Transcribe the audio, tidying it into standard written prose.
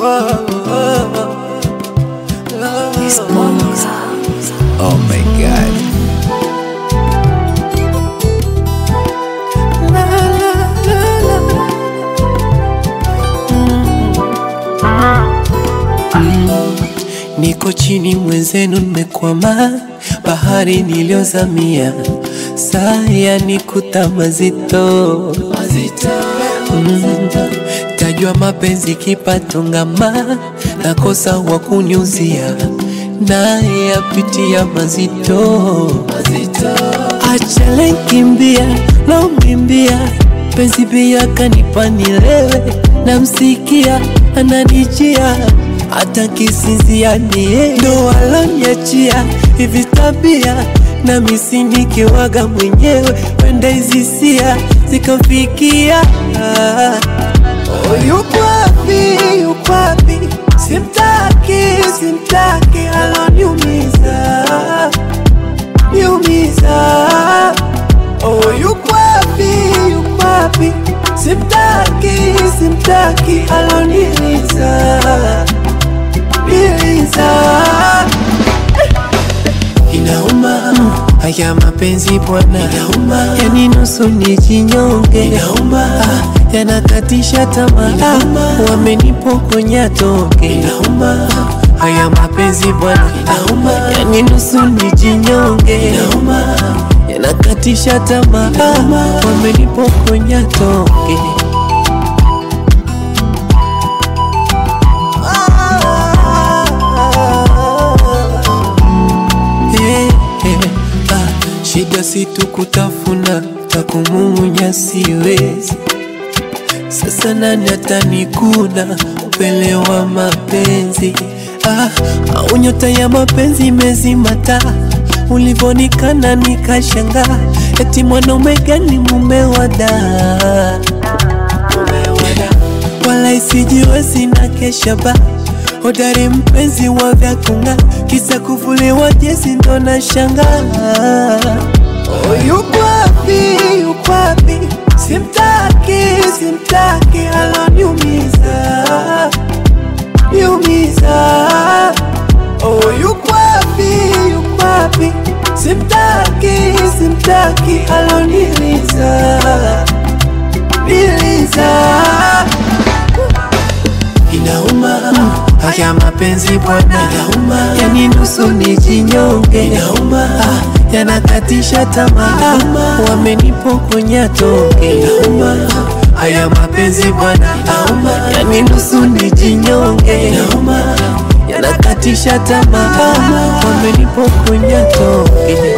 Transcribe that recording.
Oh my God. La, la, la, la. Niko chini mwenzenu nimekwama, bahari niliozamia, saya nikuta mazito. Tajua mapenzi kipatungama, nakosa wakuniuzia, naye yapitia mazito. Achale kimbia, lo mbimbia, penzi pia kanipa nilewe, namsikia ananijia, hata kisinzia nie ndo aloniachia. Hivi tabia na misinikiwaga mwenyewe, wenda izisia zikafikia. Yuko wapi, yuko wapi? Simtaki, simtaki, aloniumiza, niumiza. Oh, yuko wapi, yuko wapi? Simtaki, simtaki, aloniliza, niliza. Inauma, haya mapenzi bwana, inauma. Yani nusu nijinyonge, inauma. Yanakatisha tamaa, wamenipokonya tonge, inauma. Haya mapenzi bwana, inauma. Yani nusu nijinyonge, inauma. Yanakatisha tamaa, wamenipokonya tonge. Shida si tu kutafuna, takumumunya siwezi. Sasa nani atanikuna, upele wa mapenzi. Au nyota ya mapenzi imezimata, ulivonikana nikashanga, eti mwanaume gani mumewada. Wala isijiwezi na kesha ba, hodari mpenzi wa vyakunga, kisa kuvuliwa jezi ndo na shanga. Oh, yuko wapi, yuko wapi? Simtaki, simtaki, aloniumiza, niumiza. Oh, yuko wapi, yuko wapi? Simtaki, simtaki, aloniliza, niliza. Inauma, haya mapenzi bwana, inauma. Yani nusu nijinyonge, inauma. Yanakatisha tamaa, wamenipokonya tonge, inauma. Haya mapenzi bwana, inauma. Yani nusu nijinyonge, inauma. Yanakatisha tamaa, wamenipokonya tonge.